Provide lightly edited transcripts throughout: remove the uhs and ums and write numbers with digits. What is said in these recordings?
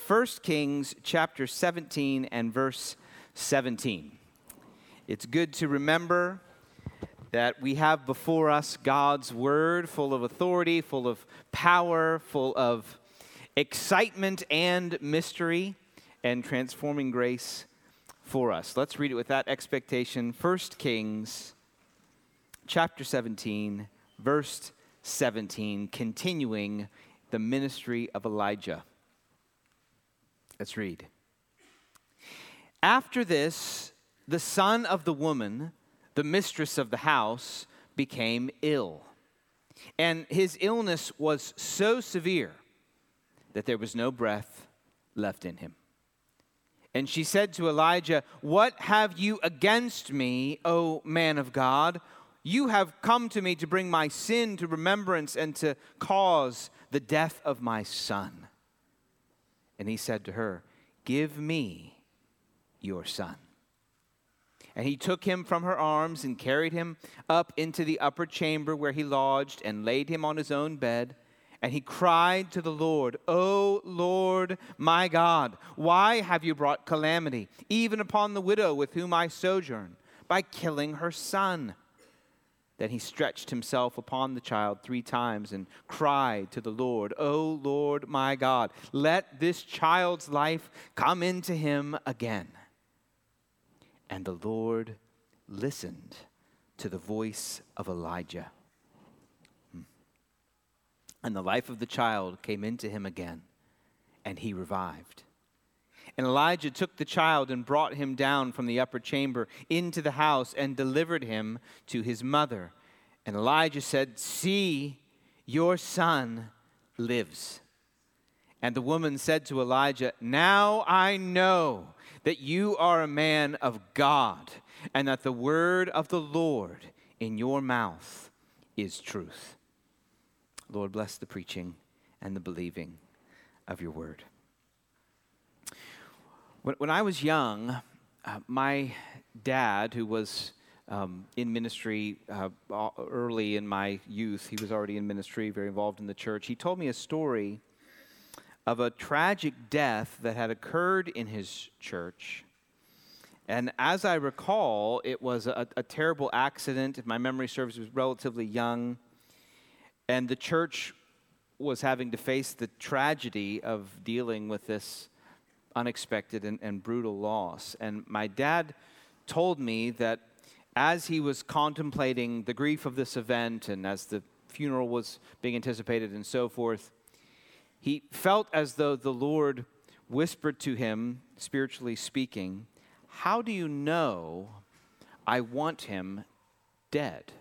1 Kings chapter 17 and verse 17. It's good to remember that we have before us God's word, full of authority, full of power, full of excitement and mystery and transforming grace for us. Let's read it with that expectation. 1 Kings chapter 17, verse 17, continuing the ministry of Elijah. Let's read. After this, the son of the woman, the mistress of the house, became ill. And his illness was so severe that there was no breath left in him. And she said to Elijah, "What have you against me, O man of God? You have come to me to bring my sin to remembrance and to cause the death of my son." And he said to her, "Give me your son." And he took him from her arms and carried him up into the upper chamber where he lodged and laid him on his own bed. And he cried to the Lord, "O Lord, my God, why have you brought calamity, even upon the widow with whom I sojourn, by killing her son?" Then he stretched himself upon the child 3 times and cried to the Lord, "O Lord, my God, let this child's life come into him again." And the Lord listened to the voice of Elijah. And the life of the child came into him again, and he revived. And Elijah took the child and brought him down from the upper chamber into the house and delivered him to his mother. And Elijah said, "See, your son lives." And the woman said to Elijah, "Now I know that you are a man of God, and that the word of the Lord in your mouth is truth." Lord, bless the preaching and the believing of your word. When I was young, my dad, who was in ministry early in my youth, he was already in ministry, very involved in the church. He told me a story of a tragic death that had occurred in his church. And as I recall, it was a terrible accident. If my memory serves, it was relatively young. And the church was having to face the tragedy of dealing with this unexpected and brutal loss. And my dad told me that as he was contemplating the grief of this event and as the funeral was being anticipated and so forth, he felt as though the Lord whispered to him, spiritually speaking, "How do you know I want him dead?"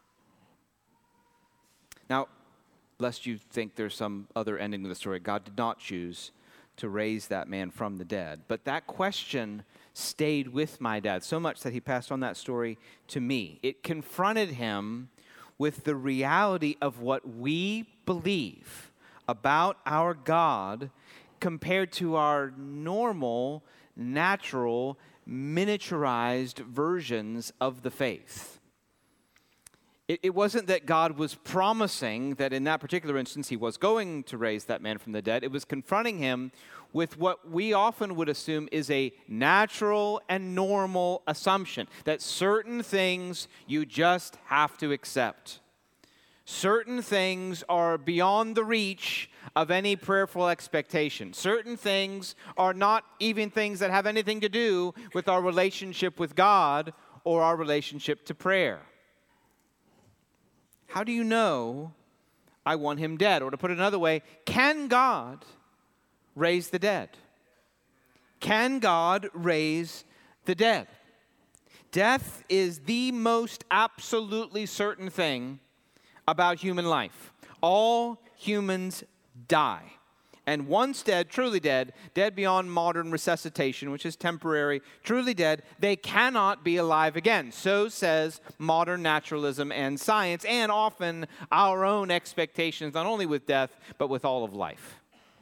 Now, lest you think there's some other ending to the story, God did not choose to raise that man from the dead. But that question stayed with my dad so much that he passed on that story to me. It confronted him with the reality of what we believe about our God compared to our normal, natural, miniaturized versions of the faith. It wasn't that God was promising that in that particular instance he was going to raise that man from the dead. It was confronting him with what we often would assume is a natural and normal assumption, that certain things you just have to accept. Certain things are beyond the reach of any prayerful expectation. Certain things are not even things that have anything to do with our relationship with God or our relationship to prayer. How do you know I want him dead? Or to put it another way, can God raise the dead? Can God raise the dead? Death is the most absolutely certain thing about human life. All humans die. And once dead, truly dead, dead beyond modern resuscitation, which is temporary, truly dead, they cannot be alive again. So says modern naturalism and science, and often our own expectations, not only with death, but with all of life.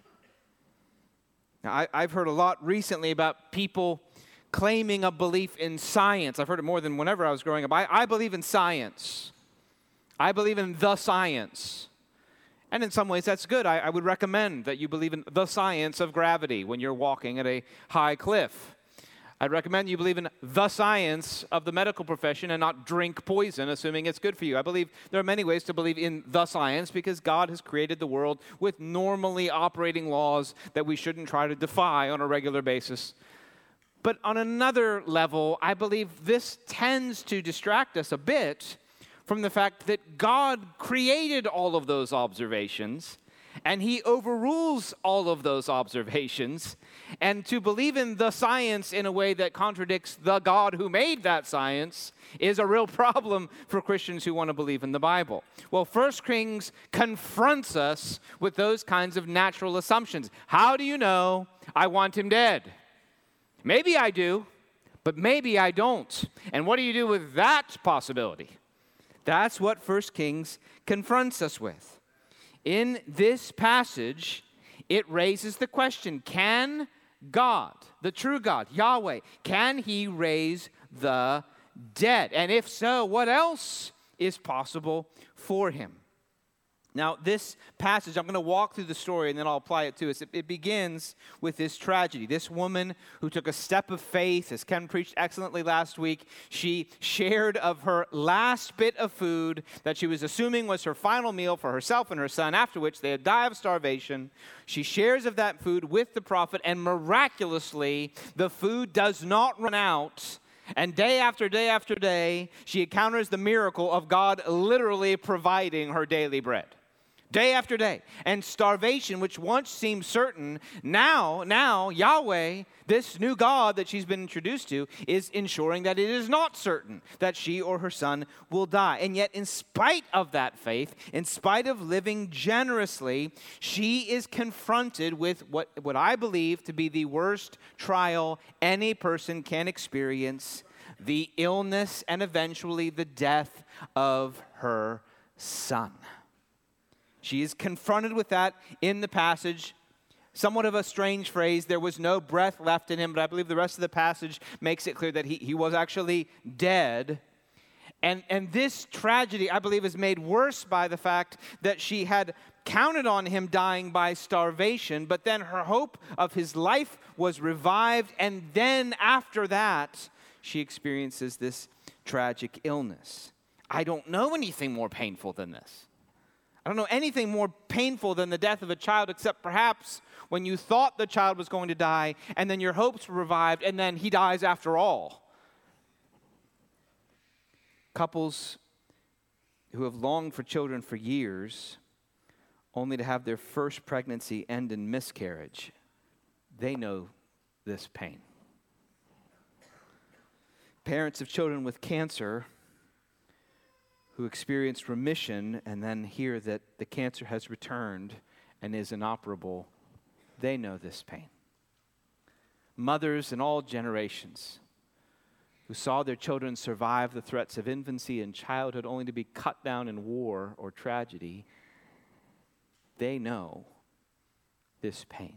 Now, I've heard a lot recently about people claiming a belief in science. I've heard it more than whenever I was growing up. I believe in science. I believe in the science. And in some ways, that's good. I would recommend that you believe in the science of gravity when you're walking at a high cliff. I'd recommend you believe in the science of the medical profession and not drink poison, assuming it's good for you. I believe there are many ways to believe in the science because God has created the world with normally operating laws that we shouldn't try to defy on a regular basis. But on another level, I believe this tends to distract us a bit from the fact that God created all of those observations, and he overrules all of those observations. And to believe in the science in a way that contradicts the God who made that science is a real problem for Christians who want to believe in the Bible. Well, 1 Kings confronts us with those kinds of natural assumptions. How do you know I want him dead? Maybe I do, but maybe I don't. And what do you do with that possibility? That's what 1 Kings confronts us with. In this passage, it raises the question, can God, the true God, Yahweh, can he raise the dead? And if so, what else is possible for him? Now, this passage, I'm going to walk through the story and then I'll apply it to us. It begins with this tragedy. This woman who took a step of faith, as Ken preached excellently last week, she shared of her last bit of food that she was assuming was her final meal for herself and her son, after which they would die of starvation. She shares of that food with the prophet, and miraculously, the food does not run out. And day after day after day, she encounters the miracle of God literally providing her daily bread. Day after day. And starvation, which once seemed certain, now Yahweh, this new God that she's been introduced to, is ensuring that it is not certain that she or her son will die. And yet, in spite of that faith, in spite of living generously, she is confronted with what I believe to be the worst trial any person can experience, the illness and eventually the death of her son. She is confronted with that in the passage. Somewhat of a strange phrase, there was no breath left in him, but I believe the rest of the passage makes it clear that he was actually dead. And this tragedy, I believe, is made worse by the fact that she had counted on him dying by starvation, but then her hope of his life was revived, and then after that, she experiences this tragic illness. I don't know anything more painful than this. I don't know anything more painful than the death of a child, except perhaps when you thought the child was going to die, and then your hopes were revived, and then he dies after all. Couples who have longed for children for years, only to have their first pregnancy end in miscarriage, they know this pain. Parents of children with cancer who experience remission and then hear that the cancer has returned and is inoperable, they know this pain. Mothers in all generations who saw their children survive the threats of infancy and childhood only to be cut down in war or tragedy, they know this pain.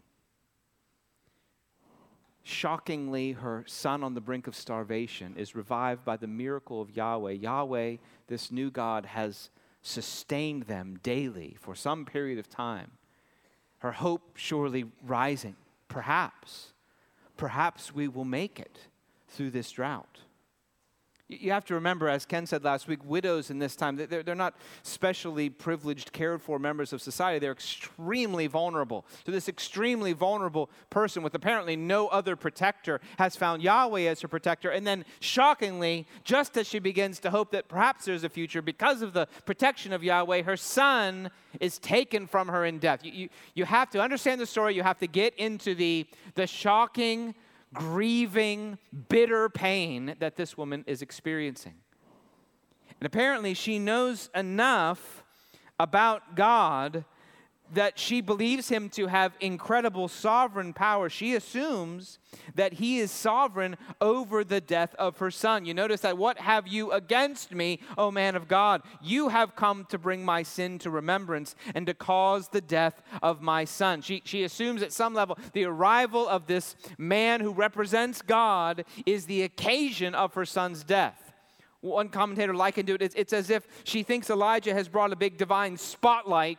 Shockingly, her son on the brink of starvation is revived by the miracle of Yahweh. Yahweh, this new God, has sustained them daily for some period of time. Her hope surely rising. Perhaps we will make it through this drought. You have to remember, as Ken said last week, widows in this time, they're not specially privileged, cared for members of society. They're extremely vulnerable. So this extremely vulnerable person with apparently no other protector has found Yahweh as her protector. And then shockingly, just as she begins to hope that perhaps there's a future because of the protection of Yahweh, her son is taken from her in death. You have to understand the story. You have to get into the shocking, grieving, bitter pain that this woman is experiencing. And apparently she knows enough about God that she believes him to have incredible sovereign power. She assumes that he is sovereign over the death of her son. You notice that, what have you against me, O man of God? You have come to bring my sin to remembrance and to cause the death of my son. She assumes at some level the arrival of this man who represents God is the occasion of her son's death. One commentator likened it, it's as if she thinks Elijah has brought a big divine spotlight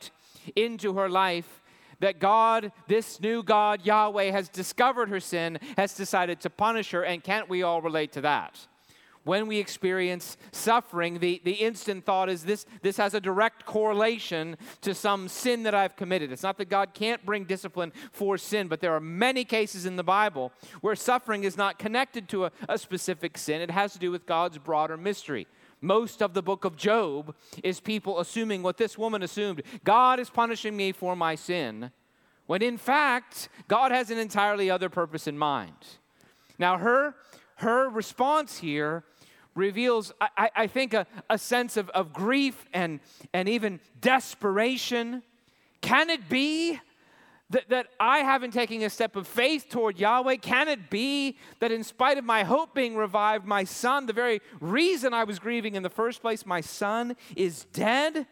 into her life that God, this new God, Yahweh, has discovered her sin, has decided to punish her, and can't we all relate to that? When we experience suffering, the instant thought is this has a direct correlation to some sin that I've committed. It's not that God can't bring discipline for sin, but there are many cases in the Bible where suffering is not connected to a specific sin. It has to do with God's broader mystery. Most of the book of Job is people assuming what this woman assumed. God is punishing me for my sin, when in fact, God has an entirely other purpose in mind. Now, her response here reveals, I think, a sense of grief and even desperation. Can it be that I haven't taken a step of faith toward Yahweh? Can it be that in spite of my hope being revived, my son, the very reason I was grieving in the first place, my son is dead?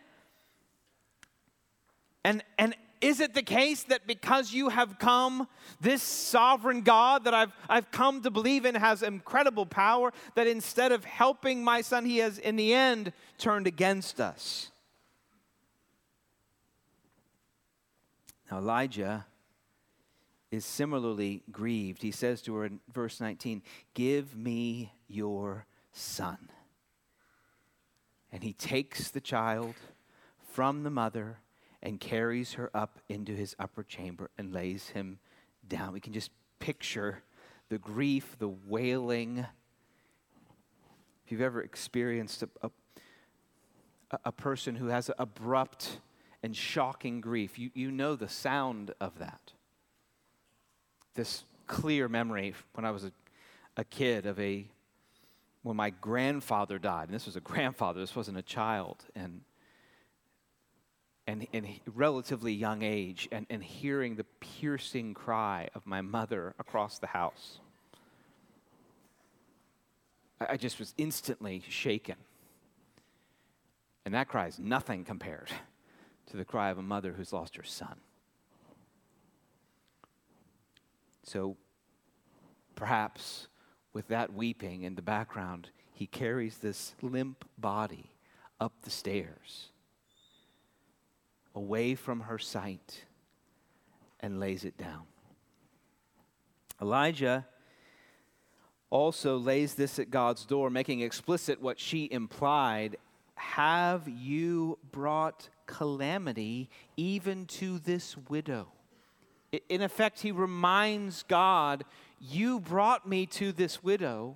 And is it the case that because you have come, this sovereign God that I've come to believe in has incredible power, that instead of helping my son, he has in the end turned against us? Now, Elijah is similarly grieved. He says to her in verse 19, "Give me your son." And he takes the child from the mother and carries her up into his upper chamber and lays him down. We can just picture the grief, the wailing. If you've ever experienced a person who has abrupt and shocking grief, you know the sound of that. This clear memory when I was a kid of when my grandfather died, and this was a grandfather, this wasn't a child, and relatively young age, and hearing the piercing cry of my mother across the house. I just was instantly shaken. And that cry is nothing compared to the cry of a mother who's lost her son. So perhaps with that weeping in the background, he carries this limp body up the stairs, away from her sight, and lays it down. Elijah also lays this at God's door, making explicit what she implied. Have you brought calamity even to this widow? In effect, he reminds God, you brought me to this widow.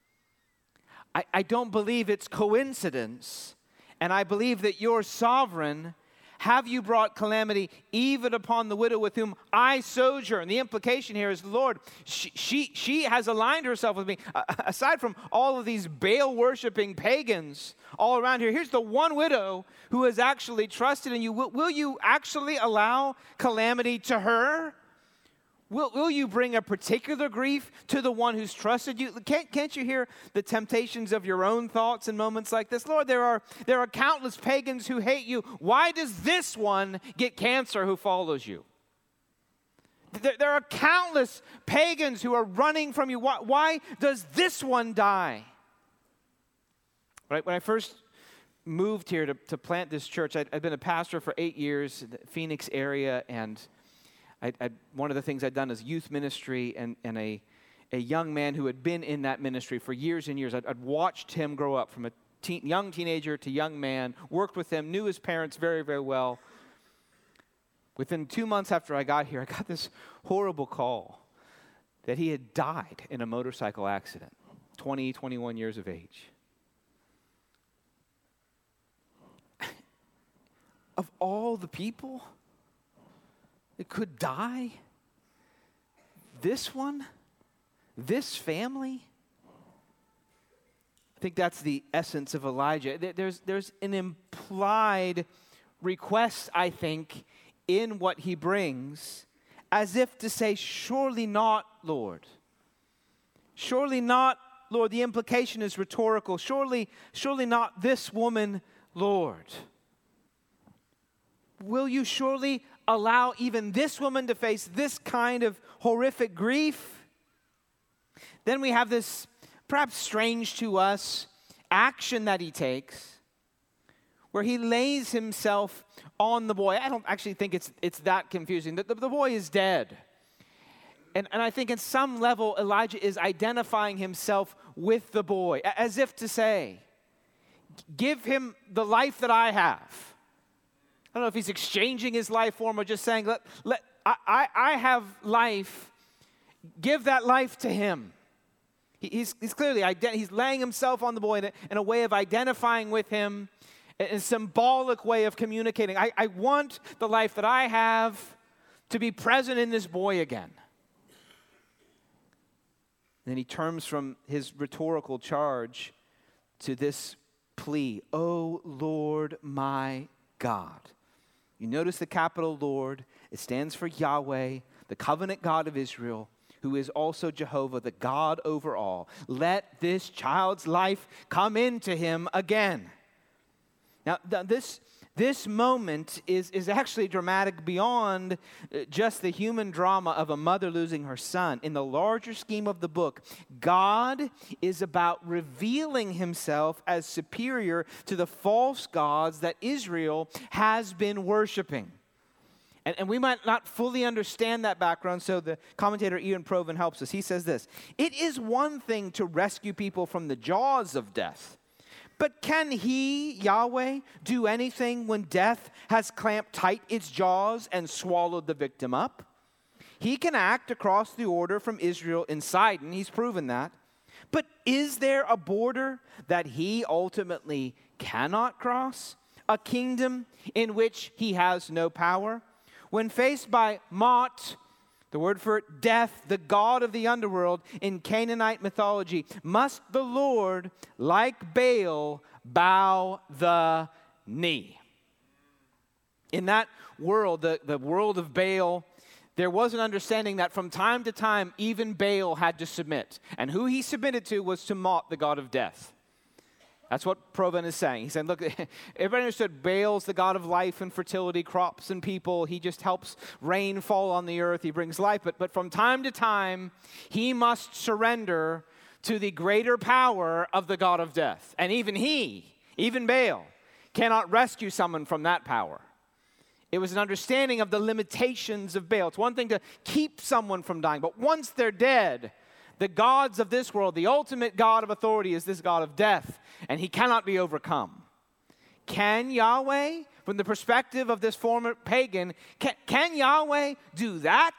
I don't believe it's coincidence, and I believe that you're sovereign. Have you brought calamity even upon the widow with whom I sojourn? The implication here is, Lord, she has aligned herself with me. Aside from all of these Baal-worshiping pagans all around here, here's the one widow who has actually trusted in you. Will you actually allow calamity to her? Will you bring a particular grief to the one who's trusted you? Can't you hear the temptations of your own thoughts in moments like this? Lord, there are countless pagans who hate you. Why does this one get cancer who follows you? There are countless pagans who are running from you. Why does this one die? Right, when I first moved here to plant this church, I'd been a pastor for 8 years in the Phoenix area, and one of the things I'd done is youth ministry, and a young man who had been in that ministry for years and years. I'd watched him grow up from a young teenager to young man, worked with him, knew his parents very, very well. Within 2 months after I got here, I got this horrible call that he had died in a motorcycle accident, 20, 21 years of age. Of all the people that could die, this one, this family. I think that's the essence of Elijah. There's an implied request, I think, in what he brings, as if to say, surely not, Lord. Surely not, Lord. The implication is rhetorical. Surely not this woman, Lord. Will you surely allow even this woman to face this kind of horrific grief? Then we have this, perhaps strange to us, action that he takes, where he lays himself on the boy. I don't actually think it's that confusing. The boy is dead. And I think at some level, Elijah is identifying himself with the boy, as if to say, give him the life that I have. I don't know if he's exchanging his life for him or just saying, I have life, give that life to him. He's clearly, he's laying himself on the boy in a way of identifying with him, in a symbolic way of communicating. I want the life that I have to be present in this boy again. And then he turns from his rhetorical charge to this plea, "O Lord my God." You notice the capital Lord. It stands for Yahweh, the covenant God of Israel, who is also Jehovah, the God over all. Let this child's life come into him again. Now, this moment is actually dramatic beyond just the human drama of a mother losing her son. In the larger scheme of the book, God is about revealing himself as superior to the false gods that Israel has been worshiping. And we might not fully understand that background, so the commentator Ian Provan helps us. He says this: "It is one thing to rescue people from the jaws of death, but can he, Yahweh, do anything when death has clamped tight its jaws and swallowed the victim up? He can act across the border from Israel in Sidon. He's proven that. But is there a border that he ultimately cannot cross? A kingdom in which he has no power? When faced by Mot, the word for death, the god of the underworld in Canaanite mythology, must the Lord, like Baal, bow the knee?" In that world, the world of Baal, there was an understanding that from time to time, even Baal had to submit. And who he submitted to was to Mot, the god of death. That's what Provan is saying. He said, look, everybody understood Baal's the god of life and fertility, crops and people. He just helps rain fall on the earth. He brings life. But from time to time, he must surrender to the greater power of the god of death. And even Baal, cannot rescue someone from that power. It was an understanding of the limitations of Baal. It's one thing to keep someone from dying, but once they're dead, the gods of this world, the ultimate God of authority is this God of death, and he cannot be overcome. Can Yahweh, from the perspective of this former pagan, can Yahweh do that?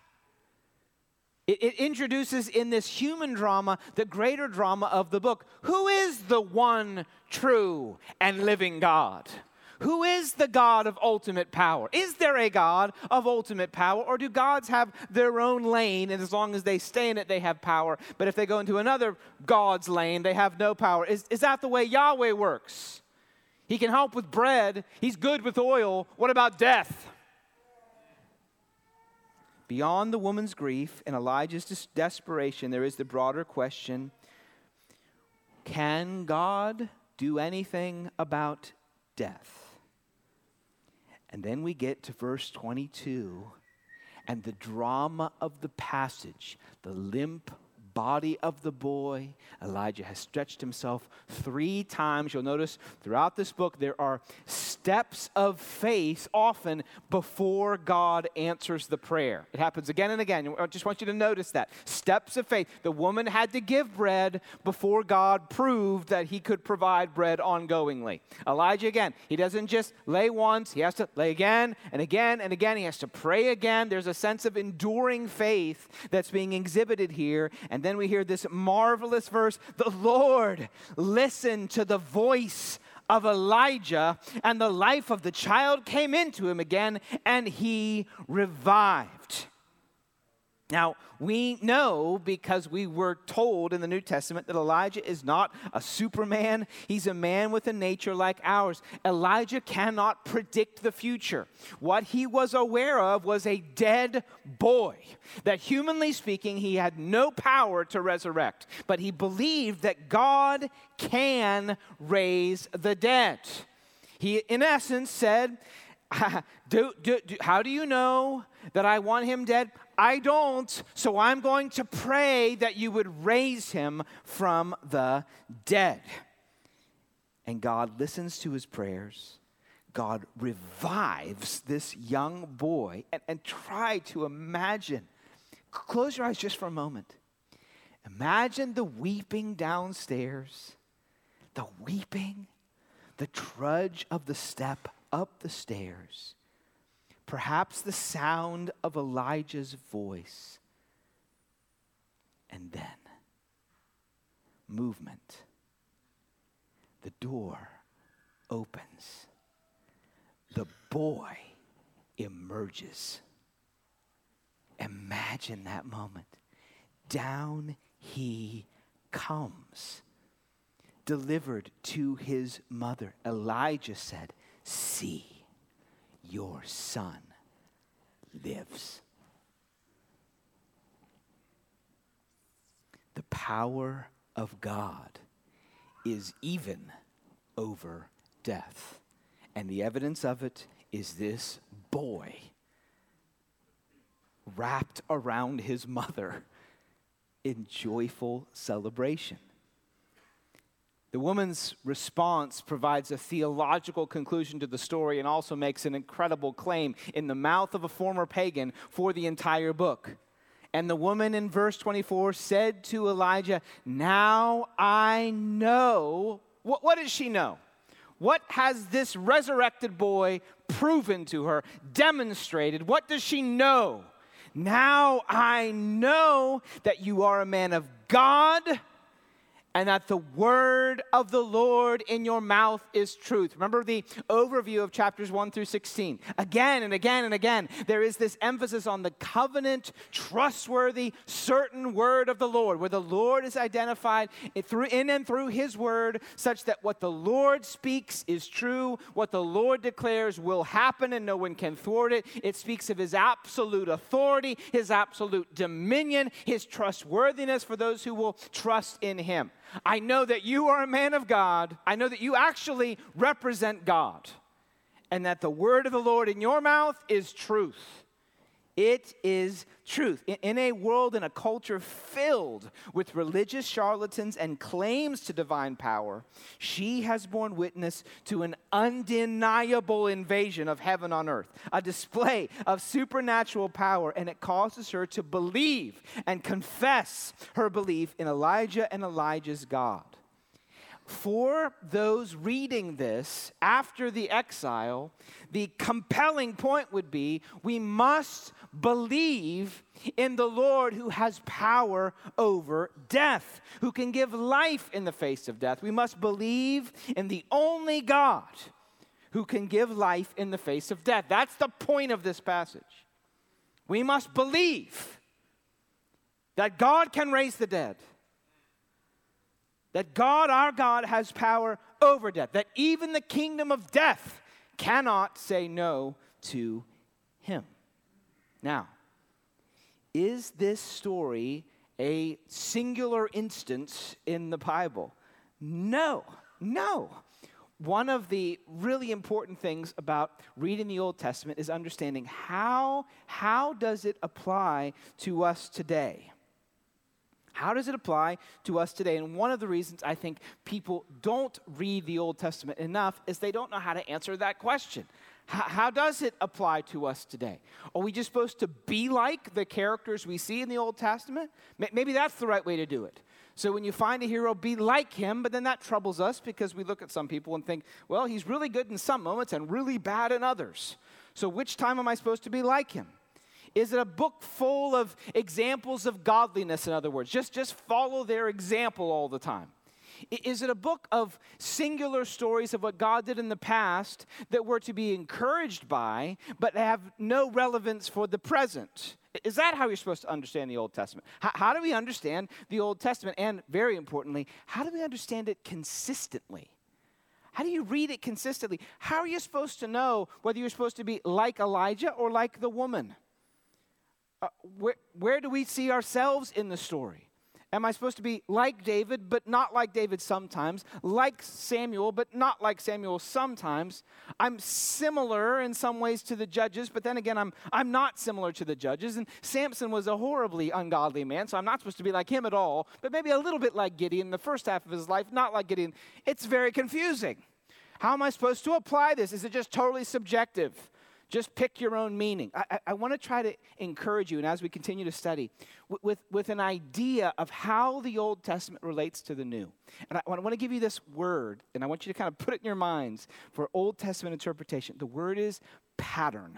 It introduces in this human drama the greater drama of the book. Who is the one true and living God? Who is the God of ultimate power? Is there a God of ultimate power, or do gods have their own lane, and as long as they stay in it, they have power, but if they go into another God's lane, they have no power? Is that the way Yahweh works? He can help with bread. He's good with oil. What about death? Beyond the woman's grief and Elijah's desperation, there is the broader question: can God do anything about death? And then we get to verse 22, and the drama of the passage, the limp body of the boy. Elijah has stretched himself 3 times. You'll notice throughout this book there are steps of faith often before God answers the prayer. It happens again and again. I just want you to notice that. Steps of faith. The woman had to give bread before God proved that he could provide bread ongoingly. Elijah again, he doesn't just lay once. He has to lay again and again and again. He has to pray again. There's a sense of enduring faith that's being exhibited here. And then we hear this marvelous verse: the Lord listened to the voice of Elijah, and the life of the child came into him again, and he revived. Now, we know, because we were told in the New Testament, that Elijah is not a superman. He's a man with a nature like ours. Elijah cannot predict the future. What he was aware of was a dead boy, that humanly speaking, he had no power to resurrect. But he believed that God can raise the dead. He, in essence, said, how do you know that I want him dead? I don't, so I'm going to pray that you would raise him from the dead. And God listens to his prayers. God revives this young boy. And try to imagine. Close your eyes just for a moment. Imagine the weeping downstairs. The weeping. The trudge of the step up the stairs. Perhaps the sound of Elijah's voice. And then, movement. The door opens. The boy emerges. Imagine that moment. Down he comes. Delivered to his mother. Elijah said, "See, your son lives." The power of God is even over death. And the evidence of it is this boy wrapped around his mother in joyful celebration. The woman's response provides a theological conclusion to the story and also makes an incredible claim in the mouth of a former pagan for the entire book. And the woman in verse 24 said to Elijah, "Now I know." What does she know? What has this resurrected boy proven to her, demonstrated? What does she know? Now I know that you are a man of God, and that the word of the Lord in your mouth is truth. Remember the overview of chapters 1 through 16. Again and again and again, there is this emphasis on the covenant, trustworthy, certain word of the Lord, where the Lord is identified in and through his word, such that what the Lord speaks is true, what the Lord declares will happen, and no one can thwart it. It speaks of his absolute authority, his absolute dominion, his trustworthiness for those who will trust in him. I know that you are a man of God. I know that you actually represent God. And that the word of the Lord in your mouth is truth. It is truth. In a world, in a culture filled with religious charlatans and claims to divine power, she has borne witness to an undeniable invasion of heaven on earth, a display of supernatural power, and it causes her to believe and confess her belief in Elijah and Elijah's God. For those reading this after the exile, the compelling point would be we must believe in the Lord who has power over death, who can give life in the face of death. We must believe in the only God who can give life in the face of death. That's the point of this passage. We must believe that God can raise the dead. That God, our God, has power over death. That even the kingdom of death cannot say no to him. Now, is this story a singular instance in the Bible? No. One of the really important things about reading the Old Testament is understanding how does it apply to us today? How does it apply to us today? And one of the reasons I think people don't read the Old Testament enough is they don't know how to answer that question. How does it apply to us today? Are we just supposed to be like the characters we see in the Old Testament? Maybe that's the right way to do it. So when you find a hero, be like him, but then that troubles us because we look at some people and think, well, he's really good in some moments and really bad in others. So which time am I supposed to be like him? Is it a book full of examples of godliness, in other words? Just follow their example all the time. Is it a book of singular stories of what God did in the past that we're to be encouraged by, but have no relevance for the present? Is that how you're supposed to understand the Old Testament? How do we understand the Old Testament? And very importantly, how do we understand it consistently? How do you read it consistently? How are you supposed to know whether you're supposed to be like Elijah or like the woman? Where do we see ourselves in the story? Am I supposed to be like David, but not like David sometimes? Like Samuel, but not like Samuel sometimes? I'm similar in some ways to the judges, but then again, I'm not similar to the judges. And Samson was a horribly ungodly man, so I'm not supposed to be like him at all, but maybe a little bit like Gideon in the first half of his life, not like Gideon. It's very confusing. How am I supposed to apply this? Is it just totally subjective? Just pick your own meaning. I want to try to encourage you, and as we continue to study, with an idea of how the Old Testament relates to the New. And I want to give you this word, and I want you to kind of put it in your minds for Old Testament interpretation. The word is pattern.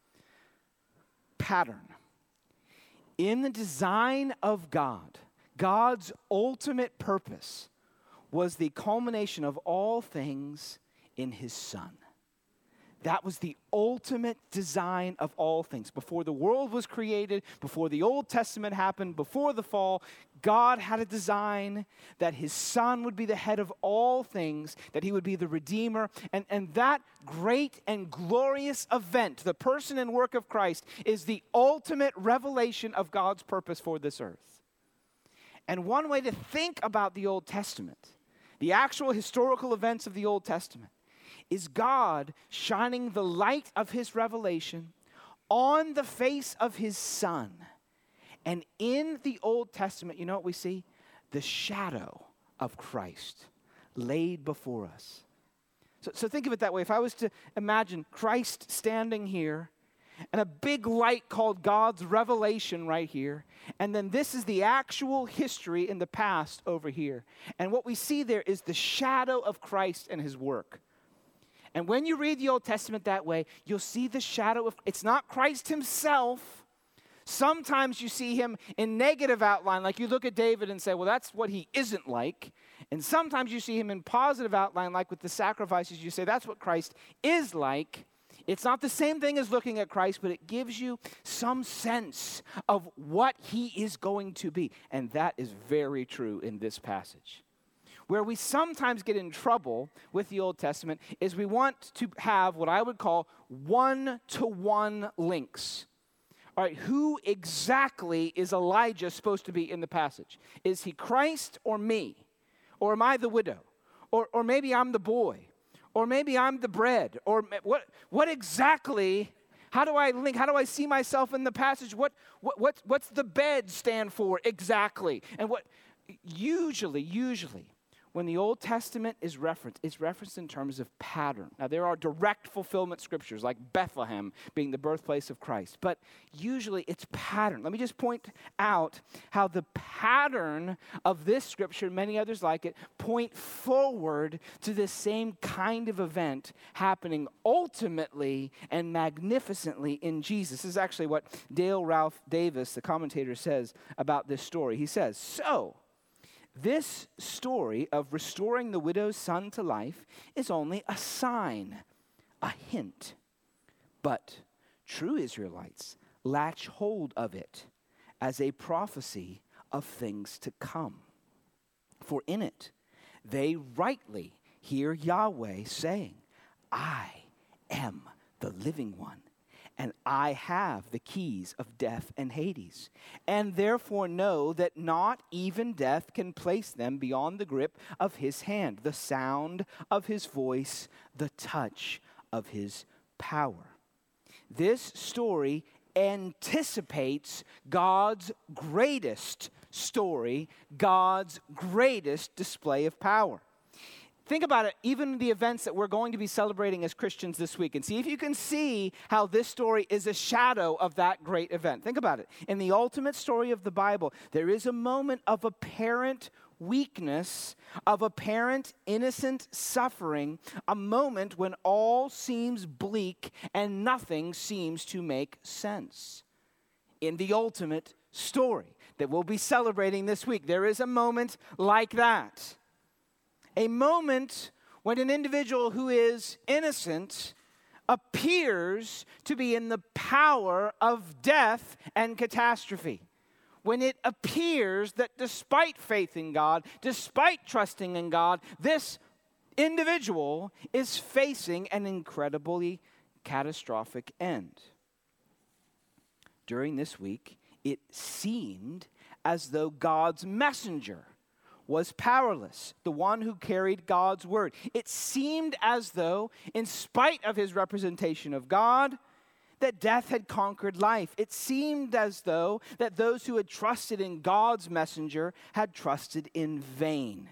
Pattern. In the design of God, God's ultimate purpose was the culmination of all things in his Son. That was the ultimate design of all things. Before the world was created, before the Old Testament happened, before the fall, God had a design that his Son would be the head of all things, that he would be the Redeemer. And that great and glorious event, the person and work of Christ, is the ultimate revelation of God's purpose for this earth. And one way to think about the Old Testament, the actual historical events of the Old Testament, is God shining the light of his revelation on the face of his Son. And in the Old Testament, you know what we see? The shadow of Christ laid before us. So think of it that way. If I was to imagine Christ standing here and a big light called God's revelation right here, and then this is the actual history in the past over here. And what we see there is the shadow of Christ and his work. And when you read the Old Testament that way, you'll see the shadow of, it's not Christ himself. Sometimes you see him in negative outline, like you look at David and say, well, that's what he isn't like. And sometimes you see him in positive outline, like with the sacrifices, you say, that's what Christ is like. It's not the same thing as looking at Christ, but it gives you some sense of what he is going to be. And that is very true in this passage. Where we sometimes get in trouble with the Old Testament is we want to have what I would call one-to-one links. All right, who exactly is Elijah supposed to be in the passage? Is he Christ or me? Or am I the widow? Or maybe I'm the boy? Or maybe I'm the bread? Or what exactly, how do I link? How do I see myself in the passage? What's the bed stand for exactly? And what usually, when the Old Testament is referenced, it's referenced in terms of pattern. Now, there are direct fulfillment scriptures, like Bethlehem being the birthplace of Christ, but usually it's pattern. Let me just point out how the pattern of this scripture, and many others like it, point forward to this same kind of event happening ultimately and magnificently in Jesus. This is actually what Dale Ralph Davis, the commentator, says about this story. He says, so, this story of restoring the widow's son to life is only a sign, a hint. But true Israelites latch hold of it as a prophecy of things to come. For in it, they rightly hear Yahweh saying, I am the living one, and I have the keys of death and Hades, and therefore know that not even death can place them beyond the grip of his hand, the sound of his voice, the touch of his power. This story anticipates God's greatest story, God's greatest display of power. Think about it, even the events that we're going to be celebrating as Christians this week, and see if you can see how this story is a shadow of that great event. Think about it. In the ultimate story of the Bible, there is a moment of apparent weakness, of apparent innocent suffering, a moment when all seems bleak and nothing seems to make sense. In the ultimate story that we'll be celebrating this week, there is a moment like that. A moment when an individual who is innocent appears to be in the power of death and catastrophe. When it appears that despite faith in God, despite trusting in God, this individual is facing an incredibly catastrophic end. During this week, it seemed as though God's messenger was powerless, the one who carried God's word. It seemed as though, in spite of his representation of God, that death had conquered life. It seemed as though that those who had trusted in God's messenger had trusted in vain.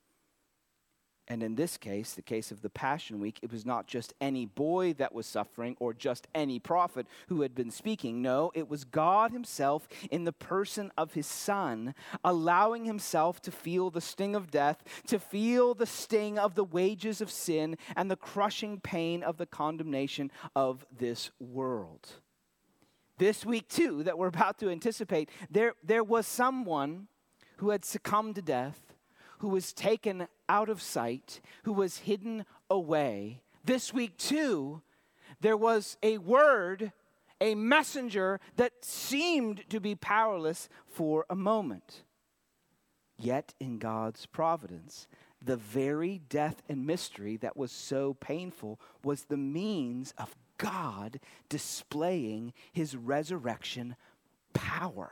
And in this case, the case of the Passion Week, it was not just any boy that was suffering or just any prophet who had been speaking. No, it was God himself in the person of his Son, allowing himself to feel the sting of death, to feel the sting of the wages of sin and the crushing pain of the condemnation of this world. This week, too, that we're about to anticipate, there was someone who had succumbed to death, who was taken out of sight, who was hidden away. This week, too, there was a word, a messenger that seemed to be powerless for a moment. Yet, in God's providence, the very death and mystery that was so painful was the means of God displaying his resurrection power.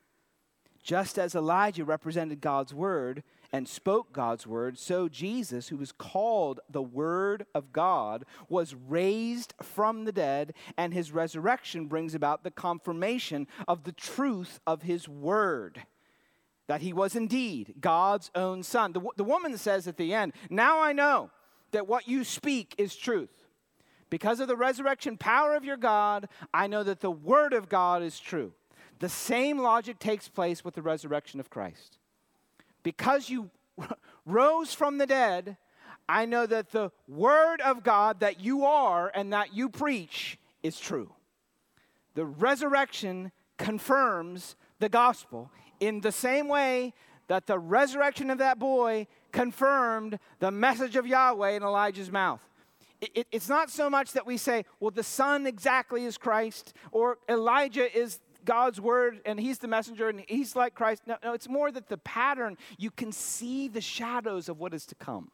Just as Elijah represented God's word and spoke God's word, so Jesus, who was called the Word of God, was raised from the dead, and his resurrection brings about the confirmation of the truth of his word, that he was indeed God's own Son. The woman says at the end, "Now I know that what you speak is truth. Because of the resurrection power of your God, I know that the word of God is true." The same logic takes place with the resurrection of Christ. Because you rose from the dead, I know that the word of God that you are and that you preach is true. The resurrection confirms the gospel in the same way that the resurrection of that boy confirmed the message of Yahweh in Elijah's mouth. It's not so much that we say, well, the Son exactly is Christ, or Elijah is God's word, and he's the messenger, and he's like Christ. No, it's more that the pattern, you can see the shadows of what is to come.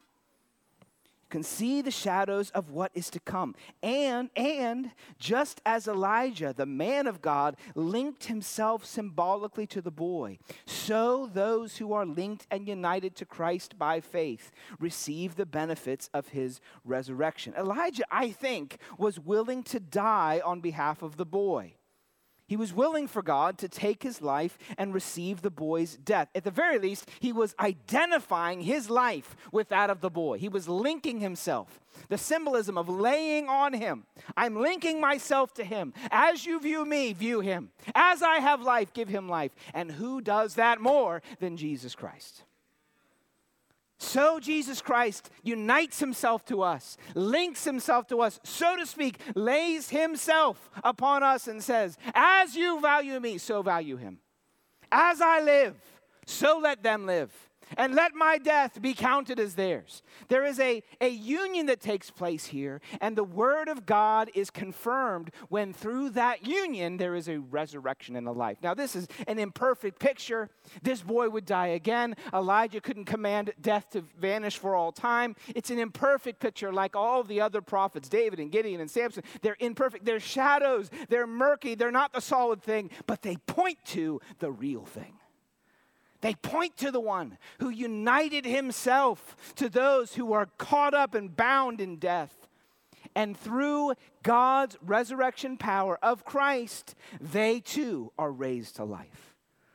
You can see the shadows of what is to come. And just as Elijah, the man of God, linked himself symbolically to the boy, so those who are linked and united to Christ by faith receive the benefits of his resurrection. Elijah, I think, was willing to die on behalf of the boy. He was willing for God to take his life and receive the boy's death. At the very least, he was identifying his life with that of the boy. He was linking himself. The symbolism of laying on him. I'm linking myself to him. As you view me, view him. As I have life, give him life. And who does that more than Jesus Christ? So Jesus Christ unites himself to us, links himself to us, so to speak, lays himself upon us and says, as you value me, so value him. As I live, so let them live. And let my death be counted as theirs. There is a union that takes place here, and the word of God is confirmed when through that union there is a resurrection in a life. Now this is an imperfect picture. This boy would die again. Elijah couldn't command death to vanish for all time. It's an imperfect picture like all the other prophets, David and Gideon and Samson. They're imperfect. They're shadows. They're murky. They're not the solid thing, but they point to the real thing. They point to the one who united himself to those who are caught up and bound in death. And through God's resurrection power of Christ, they too are raised to life.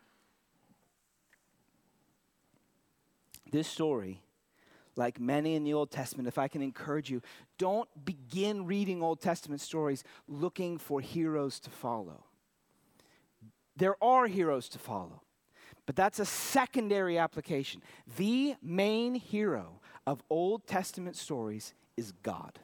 This story, like many in the Old Testament, if I can encourage you, don't begin reading Old Testament stories looking for heroes to follow. There are heroes to follow. But that's a secondary application. The main hero of Old Testament stories is God.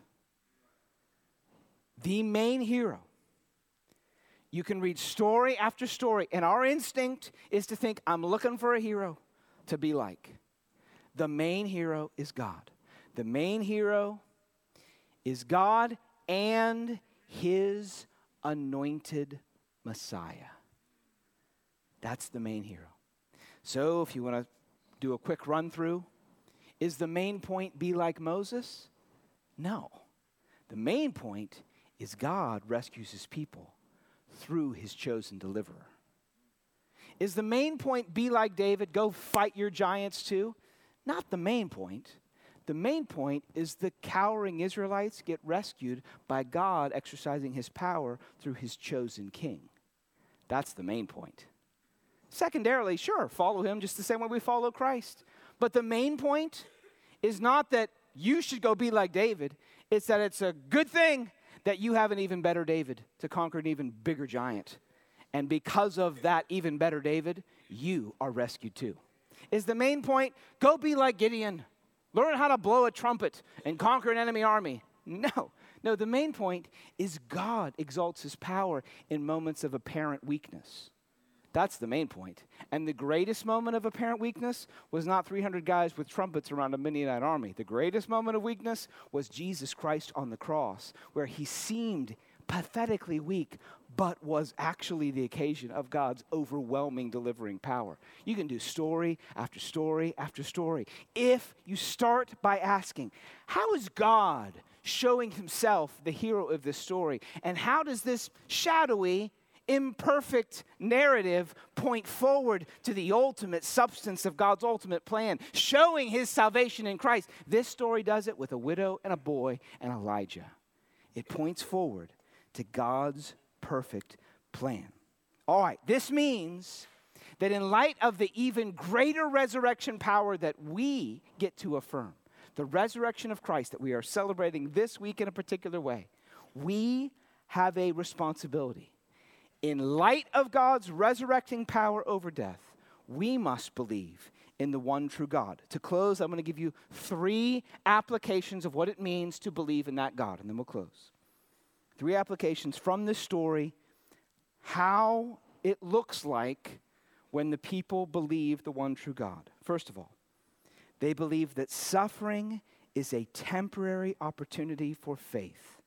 The main hero. You can read story after story, and our instinct is to think, I'm looking for a hero to be like. The main hero is God. The main hero is God and his anointed Messiah. That's the main hero. So if you want to do a quick run through, is the main point be like Moses? No. The main point is God rescues his people through his chosen deliverer. Is the main point be like David, go fight your giants too? Not the main point. The main point is the cowering Israelites get rescued by God exercising his power through his chosen king. That's the main point. Secondarily, sure, follow him just the same way we follow Christ. But the main point is not that you should go be like David. It's that it's a good thing that you have an even better David to conquer an even bigger giant. And because of that even better David, you are rescued too. Is the main point, go be like Gideon. Learn how to blow a trumpet and conquer an enemy army. No, the main point is God exalts his power in moments of apparent weakness. That's the main point. And the greatest moment of apparent weakness was not 300 guys with trumpets around a Midianite army. The greatest moment of weakness was Jesus Christ on the cross, where he seemed pathetically weak, but was actually the occasion of God's overwhelming delivering power. You can do story after story after story. If you start by asking, how is God showing himself the hero of this story? And how does this shadowy, imperfect narrative point forward to the ultimate substance of God's ultimate plan, showing his salvation in Christ? This story does it with a widow and a boy and Elijah. It points forward to God's perfect plan. All right, this means that in light of the even greater resurrection power that we get to affirm, the resurrection of Christ that we are celebrating this week in a particular way, we have a responsibility. In light of God's resurrecting power over death, we must believe in the one true God. To close, I'm going to give you 3 applications of what it means to believe in that God, and then we'll close. 3 applications from this story, how it looks like when the people believe the one true God. First of all, they believe that suffering is a temporary opportunity for faith.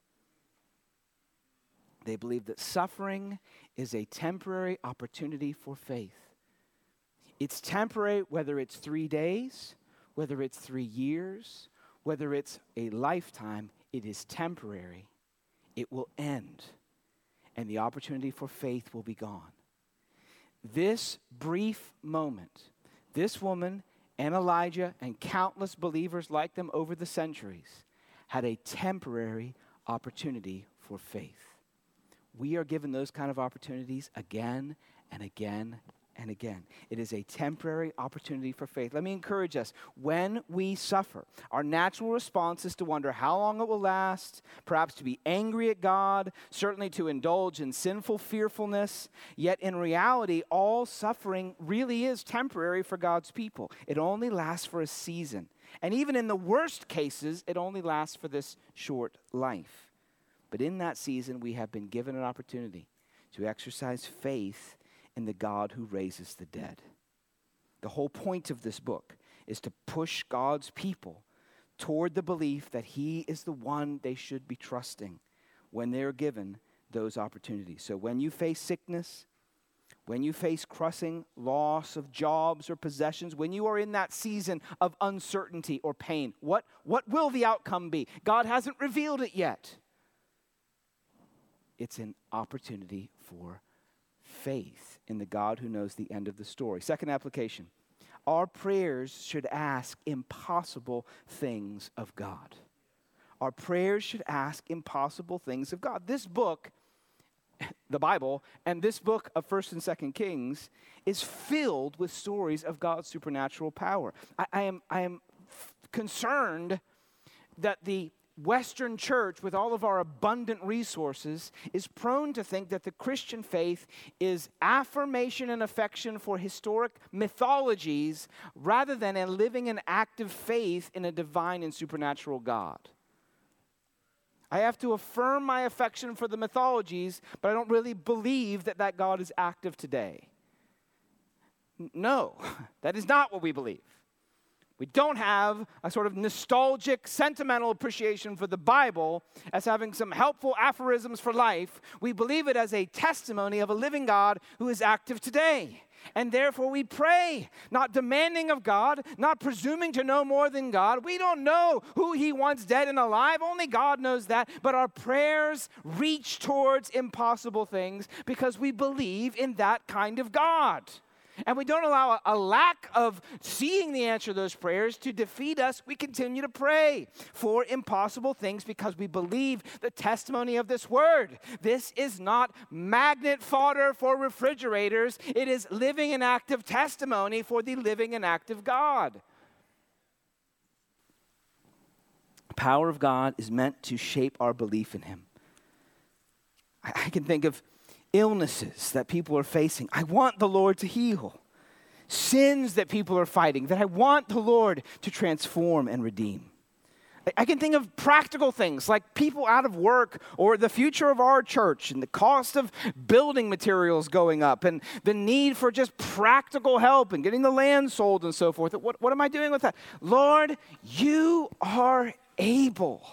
They believe that suffering is a temporary opportunity for faith. It's temporary whether it's 3 days, whether it's 3 years, whether it's a lifetime, it is temporary. It will end, and the opportunity for faith will be gone. This brief moment, this woman and Elijah and countless believers like them over the centuries had a temporary opportunity for faith. We are given those kind of opportunities again and again and again. It is a temporary opportunity for faith. Let me encourage us. When we suffer, our natural response is to wonder how long it will last, perhaps to be angry at God, certainly to indulge in sinful fearfulness. Yet in reality, all suffering really is temporary for God's people. It only lasts for a season. And even in the worst cases, it only lasts for this short life. But in that season, we have been given an opportunity to exercise faith in the God who raises the dead. The whole point of this book is to push God's people toward the belief that he is the one they should be trusting when they're given those opportunities. So when you face sickness, when you face crushing loss of jobs or possessions, when you are in that season of uncertainty or pain, what will the outcome be? God hasn't revealed it yet. It's an opportunity for faith in the God who knows the end of the story. Second application, our prayers should ask impossible things of God. Our prayers should ask impossible things of God. This book, the Bible, and this book of 1st and 2nd Kings is filled with stories of God's supernatural power. I am concerned that the Western church, with all of our abundant resources, is prone to think that the Christian faith is affirmation and affection for historic mythologies rather than a living and active faith in a divine and supernatural God. I have to affirm my affection for the mythologies, but I don't really believe that that God is active today. No, that is not what we believe. We don't have a sort of nostalgic, sentimental appreciation for the Bible as having some helpful aphorisms for life. We believe it as a testimony of a living God who is active today. And therefore we pray, not demanding of God, not presuming to know more than God. We don't know who he wants dead and alive. Only God knows that. But our prayers reach towards impossible things because we believe in that kind of God. And we don't allow a lack of seeing the answer to those prayers to defeat us. We continue to pray for impossible things because we believe the testimony of this word. This is not magnet fodder for refrigerators. It is living and active testimony for the living and active God. The power of God is meant to shape our belief in him. I can think of illnesses that people are facing. I want the Lord to heal. Sins that people are fighting that I want the Lord to transform and redeem. I can think of practical things like people out of work or the future of our church and the cost of building materials going up and the need for just practical help and getting the land sold and so forth. What am I doing with that? Lord, you are able.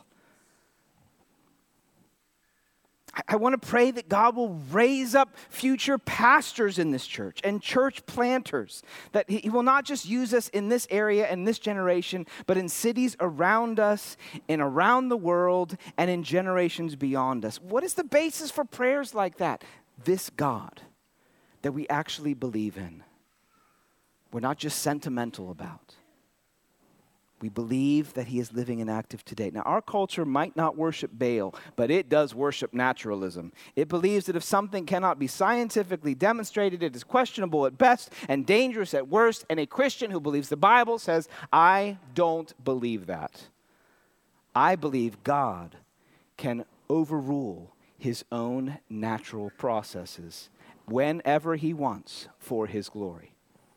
I want to pray that God will raise up future pastors in this church and church planters, that he will not just use us in this area and this generation, but in cities around us and around the world and in generations beyond us. What is the basis for prayers like that? This God that we actually believe in. We're not just sentimental about. We believe that he is living and active today. Now, our culture might not worship Baal, but it does worship naturalism. It believes that if something cannot be scientifically demonstrated, it is questionable at best and dangerous at worst. And a Christian who believes the Bible says, I don't believe that. I believe God can overrule his own natural processes whenever he wants for his glory.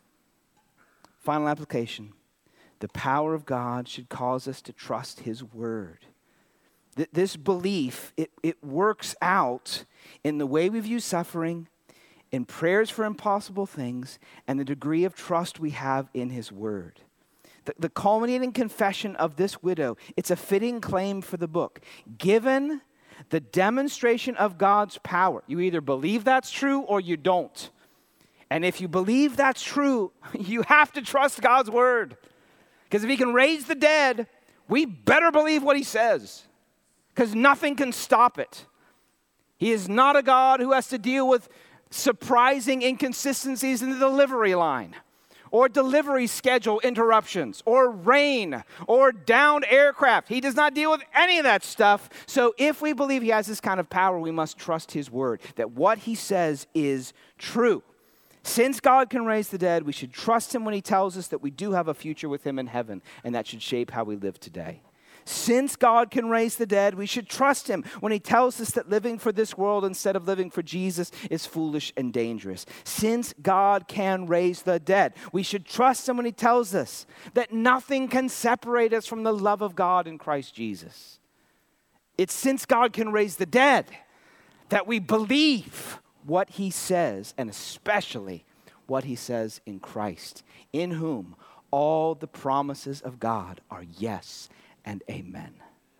Final application. The power of God should cause us to trust his word. This belief, it works out in the way we view suffering, in prayers for impossible things, and the degree of trust we have in his word. The culminating confession of this widow, it's a fitting claim for the book. Given the demonstration of God's power, you either believe that's true or you don't. And if you believe that's true, you have to trust God's word. Because if he can raise the dead, we better believe what he says. Because nothing can stop it. He is not a God who has to deal with surprising inconsistencies in the delivery line, or delivery schedule interruptions, or rain, or downed aircraft. He does not deal with any of that stuff. So if we believe he has this kind of power, we must trust his word, that what he says is true. Since God can raise the dead, we should trust him when he tells us that we do have a future with him in heaven, and that should shape how we live today. Since God can raise the dead, we should trust him when he tells us that living for this world instead of living for Jesus is foolish and dangerous. Since God can raise the dead, we should trust him when he tells us that nothing can separate us from the love of God in Christ Jesus. It's since God can raise the dead that we believe what he says, and especially what he says in Christ, in whom all the promises of God are yes and amen.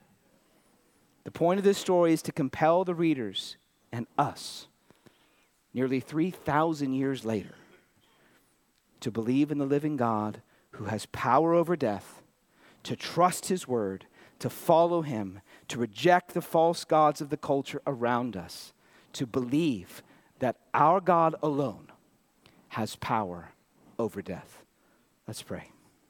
The point of this story is to compel the readers and us, nearly 3,000 years later, to believe in the living God who has power over death, to trust his word, to follow him, to reject the false gods of the culture around us, to believe that our God alone has power over death. Let's pray.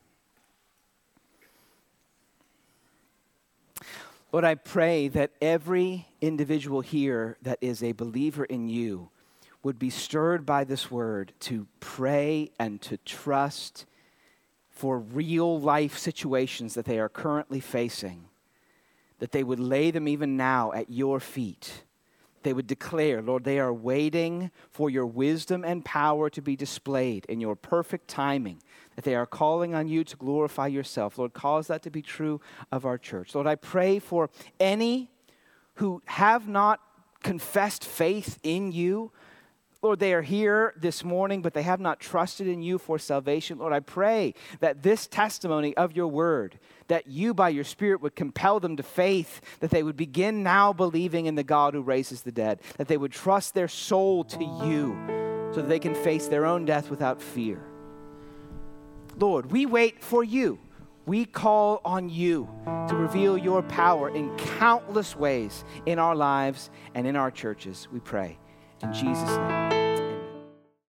Lord, I pray that every individual here that is a believer in you would be stirred by this word to pray and to trust for real life situations that they are currently facing, that they would lay them even now at your feet. They would declare, Lord, they are waiting for your wisdom and power to be displayed in your perfect timing, that they are calling on you to glorify yourself. Lord, cause that to be true of our church. Lord, I pray for any who have not confessed faith in you. Lord, they are here this morning, but they have not trusted in you for salvation. Lord, I pray that this testimony of your word, that you by your Spirit would compel them to faith, that they would begin now believing in the God who raises the dead, that they would trust their soul to you so that they can face their own death without fear. Lord, we wait for you. We call on you to reveal your power in countless ways in our lives and in our churches, we pray. In Jesus' name.